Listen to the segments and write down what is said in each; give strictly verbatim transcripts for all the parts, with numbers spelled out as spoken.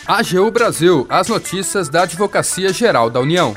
A G U Brasil, as notícias da Advocacia Geral da União.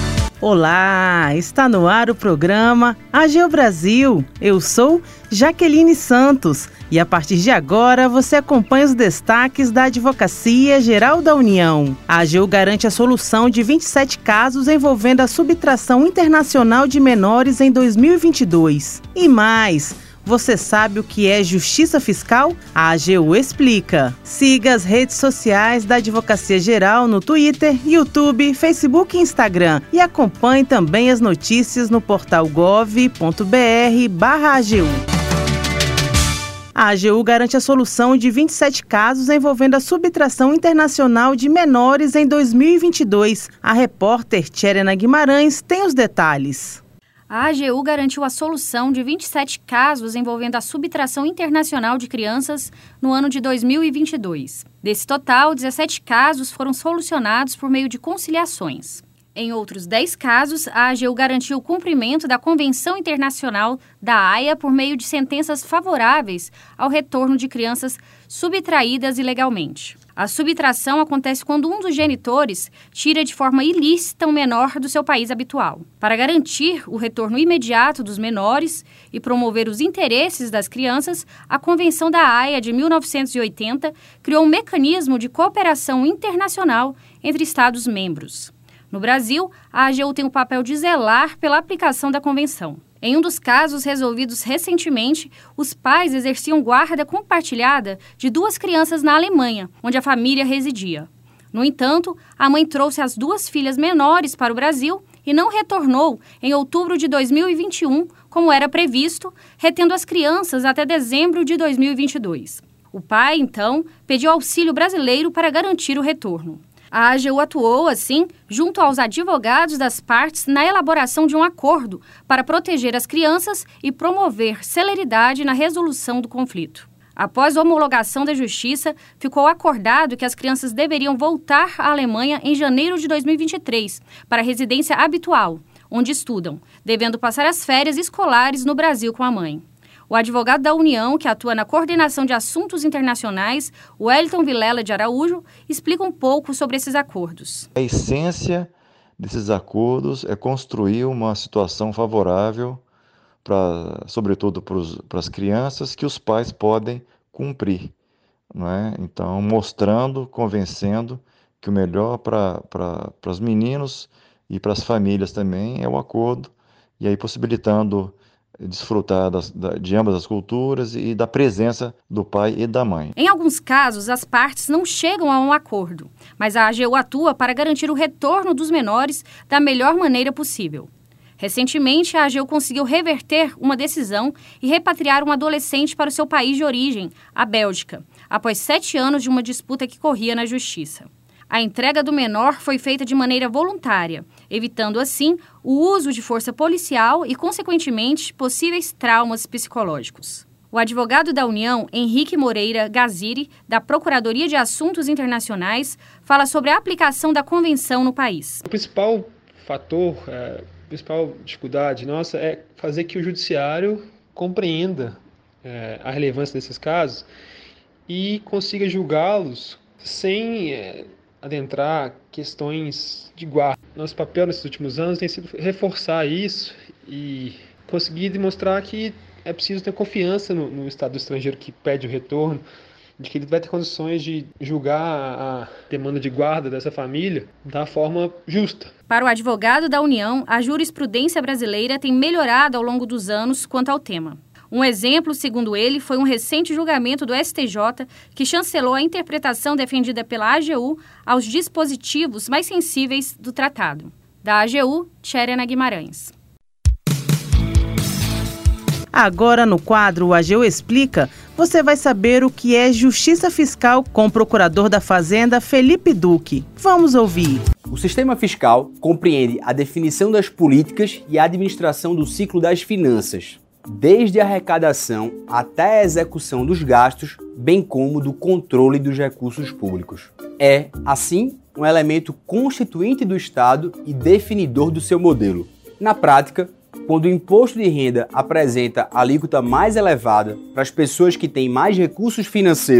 Olá, está no ar o programa A G U Brasil. Eu sou Jaqueline Santos e a partir de agora você acompanha os destaques da Advocacia Geral da União. A A G U garante a solução de vinte e sete casos envolvendo a subtração internacional de menores em dois mil e vinte e dois. E mais... Você sabe o que é Justiça Fiscal? A A G U explica. Siga as redes sociais da Advocacia Geral no Twitter, YouTube, Facebook e Instagram. E acompanhe também as notícias no portal gov ponto br barra A G U. A A G U garante a solução de vinte e sete casos envolvendo a subtração internacional de menores em dois mil e vinte e dois. A repórter Tcherena Guimarães tem os detalhes. A A G U garantiu a solução de vinte e sete casos envolvendo a subtração internacional de crianças no ano de dois mil e vinte e dois. Desse total, dezessete casos foram solucionados por meio de conciliações. Em outros dez casos, a A G U garantiu o cumprimento da Convenção Internacional da Haia por meio de sentenças favoráveis ao retorno de crianças subtraídas ilegalmente. A subtração acontece quando um dos genitores tira de forma ilícita um menor do seu país habitual. Para garantir o retorno imediato dos menores e promover os interesses das crianças, a Convenção da Haia de mil novecentos e oitenta criou um mecanismo de cooperação internacional entre Estados-membros. No Brasil, a A G U tem o papel de zelar pela aplicação da Convenção. Em um dos casos resolvidos recentemente, os pais exerciam guarda compartilhada de duas crianças na Alemanha, onde a família residia. No entanto, a mãe trouxe as duas filhas menores para o Brasil e não retornou em outubro de dois mil e vinte e um, como era previsto, retendo as crianças até dezembro de dois mil e vinte e dois. O pai, então, pediu auxílio brasileiro para garantir o retorno. A A G U atuou, assim, junto aos advogados das partes na elaboração de um acordo para proteger as crianças e promover celeridade na resolução do conflito. Após a homologação da Justiça, ficou acordado que as crianças deveriam voltar à Alemanha em janeiro de dois mil e vinte e três, para a residência habitual, onde estudam, devendo passar as férias escolares no Brasil com a mãe. O advogado da União, que atua na coordenação de assuntos internacionais, Wellington Vilela de Araújo, explica um pouco sobre esses acordos. A essência desses acordos é construir uma situação favorável, pra, sobretudo para as crianças, que os pais podem cumprir, não é? Então, mostrando, convencendo que o melhor para os meninos e para as famílias também é o acordo, e aí possibilitando desfrutar das, de ambas as culturas e da presença do pai e da mãe. Em alguns casos, as partes não chegam a um acordo, mas a A G U atua para garantir o retorno dos menores da melhor maneira possível. Recentemente, a A G U conseguiu reverter uma decisão e repatriar um adolescente para o seu país de origem, a Bélgica, após sete anos de uma disputa que corria na justiça. A entrega do menor foi feita de maneira voluntária, evitando, assim, o uso de força policial e, consequentemente, possíveis traumas psicológicos. O advogado da União, Henrique Moreira Gaziri, da Procuradoria de Assuntos Internacionais, fala sobre a aplicação da Convenção no país. O principal fator, a principal dificuldade nossa é fazer que o judiciário compreenda é, a relevância desses casos e consiga julgá-los sem é, adentrar questões de guarda. Nosso papel nesses últimos anos tem sido reforçar isso e conseguir demonstrar que é preciso ter confiança no, no Estado estrangeiro que pede o retorno, de que ele vai ter condições de julgar a demanda de guarda dessa família da forma justa. Para o advogado da União, a jurisprudência brasileira tem melhorado ao longo dos anos quanto ao tema. Um exemplo, segundo ele, foi um recente julgamento do S T J que chancelou a interpretação defendida pela A G U aos dispositivos mais sensíveis do tratado. Da A G U, Tcherena Guimarães. Agora, no quadro A G U Explica, você vai saber o que é Justiça Fiscal com o procurador da Fazenda, Felipe Duque. Vamos ouvir. O sistema fiscal compreende a definição das políticas e a administração do ciclo das finanças, desde a arrecadação até a execução dos gastos, bem como do controle dos recursos públicos. É, assim, um elemento constituinte do Estado e definidor do seu modelo. Na prática, quando o imposto de renda apresenta a alíquota mais elevada para as pessoas que têm mais recursos financeiros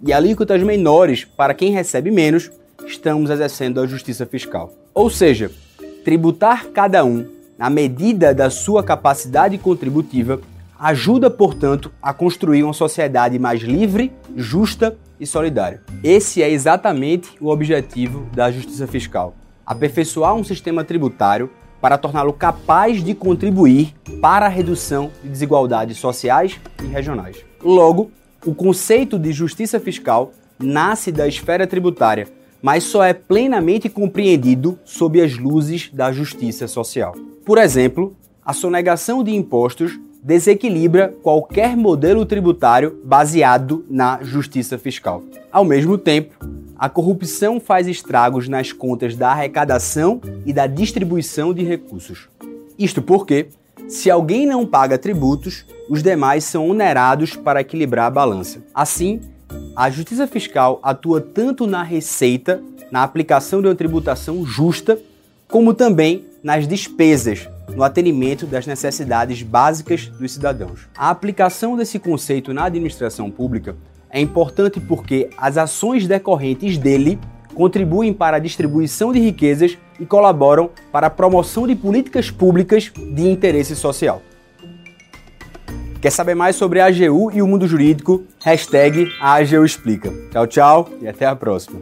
e alíquotas menores para quem recebe menos, estamos exercendo a justiça fiscal. Ou seja, tributar cada um na medida da sua capacidade contributiva ajuda, portanto, a construir uma sociedade mais livre, justa e solidária. Esse é exatamente o objetivo da justiça fiscal: aperfeiçoar um sistema tributário para torná-lo capaz de contribuir para a redução de desigualdades sociais e regionais. Logo, o conceito de justiça fiscal nasce da esfera tributária, mas só é plenamente compreendido sob as luzes da justiça social. Por exemplo, a sonegação de impostos desequilibra qualquer modelo tributário baseado na justiça fiscal. Ao mesmo tempo, a corrupção faz estragos nas contas da arrecadação e da distribuição de recursos. Isto porque, se alguém não paga tributos, os demais são onerados para equilibrar a balança. Assim, a justiça fiscal atua tanto na receita, na aplicação de uma tributação justa, como também nas despesas, no atendimento das necessidades básicas dos cidadãos. A aplicação desse conceito na administração pública é importante porque as ações decorrentes dele contribuem para a distribuição de riquezas e colaboram para a promoção de políticas públicas de interesse social. Quer saber mais sobre a AGU e o mundo jurídico? Hashtag a AGU Explica. Tchau, tchau e até a próxima.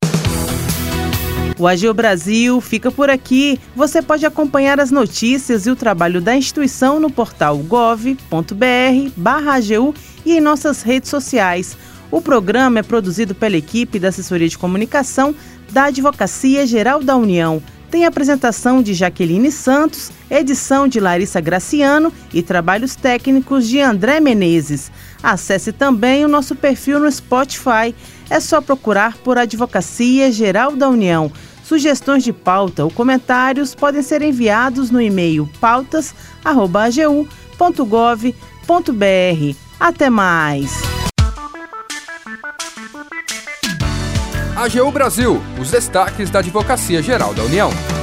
O A G U Brasil fica por aqui. Você pode acompanhar as notícias e o trabalho da instituição no portal gov ponto br barra A G U e em nossas redes sociais. O programa é produzido pela equipe da Assessoria de Comunicação da Advocacia Geral da União. Tem apresentação de Jaqueline Santos, edição de Larissa Graciano e trabalhos técnicos de André Menezes. Acesse também o nosso perfil no Spotify. É só procurar por Advocacia Geral da União. Sugestões de pauta ou comentários podem ser enviados no e-mail pautas arroba a g u ponto gov ponto br. Até mais! A G U Brasil, os destaques da Advocacia Geral da União.